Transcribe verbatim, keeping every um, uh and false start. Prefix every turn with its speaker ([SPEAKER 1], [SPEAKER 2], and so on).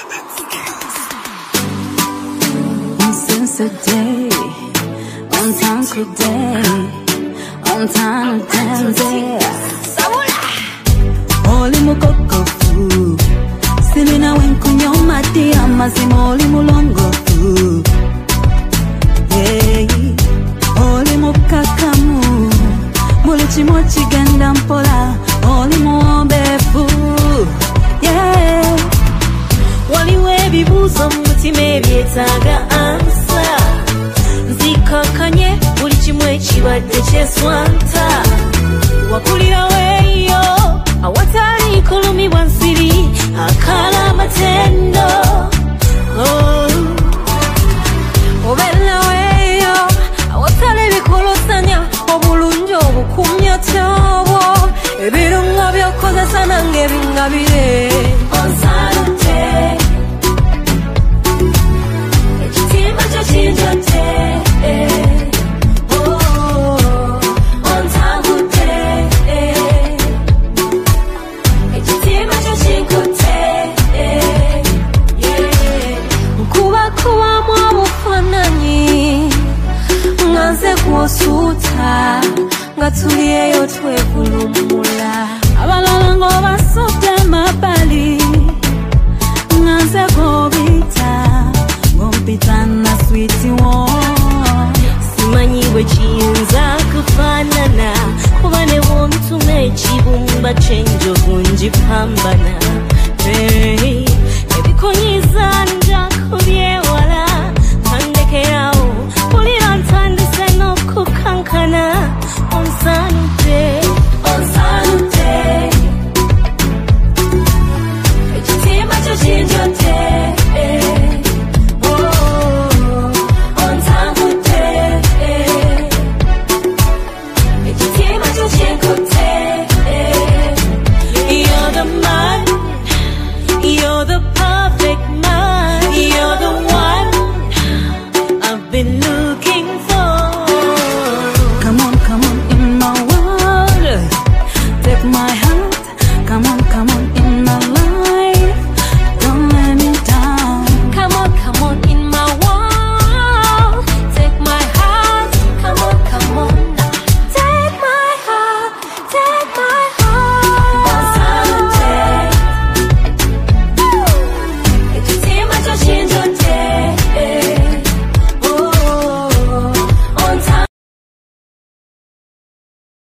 [SPEAKER 1] Since the day, on time today, on time to dance. Oli mukoko fu, silina wenkunyo mati amazimo oli mulongo fu. Yeah, oli mukakamu, muli chimochi genda mpola, oli muombe fu. Yeah, wali webi buzo mutime bietaga ansa. Nzikakanye buli chimwe chibadde kyeswanta. Wakulira weyo awatali kulumi bwansiri akala mateni.